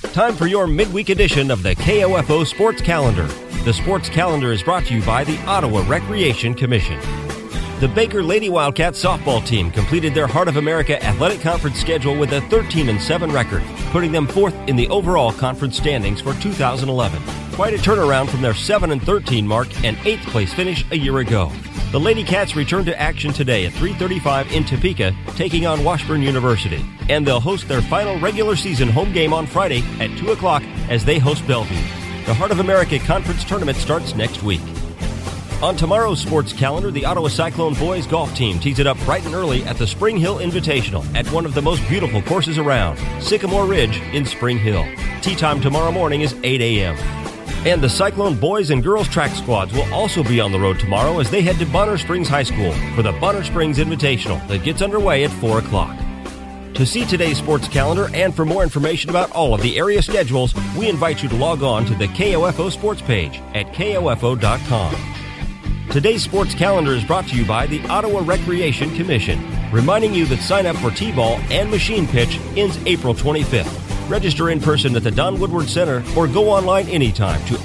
Time for your midweek edition of the KOFO Sports Calendar. The Sports Calendar is brought to you by the Ottawa Recreation Commission. The Baker Lady Wildcats softball team completed their Heart of America Athletic Conference schedule with a 13-7 record, putting them fourth in the overall conference standings for 2011. Quite a turnaround from their 7-13 mark and 8th place finish a year ago. The Lady Cats return to action today at 3:35 in Topeka, taking on Washburn University. And they'll host their final regular season home game on Friday at 2 o'clock as they host Bellevue. The Heart of America Conference Tournament starts next week. On tomorrow's sports calendar, the Ottawa Cyclone boys golf team tees it up bright and early at the Spring Hill Invitational at one of the most beautiful courses around, Sycamore Ridge in Spring Hill. Tee time tomorrow morning is 8 a.m. And the Cyclone boys and girls track squads will also be on the road tomorrow as they head to Bonner Springs High School for the Bonner Springs Invitational that gets underway at 4 o'clock. To see today's sports calendar and for more information about all of the area schedules, we invite you to log on to the KOFO Sports page at KOFO.com. Today's sports calendar is brought to you by the Ottawa Recreation Commission, reminding you that sign up for T-ball and machine pitch ends April 25th. Register in person at the Don Woodward Center or go online anytime to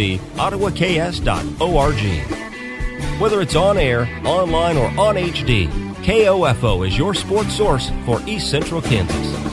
orcottawas.org. Whether it's on air, online, or on HD, KOFO is your sports source for East Central Kansas.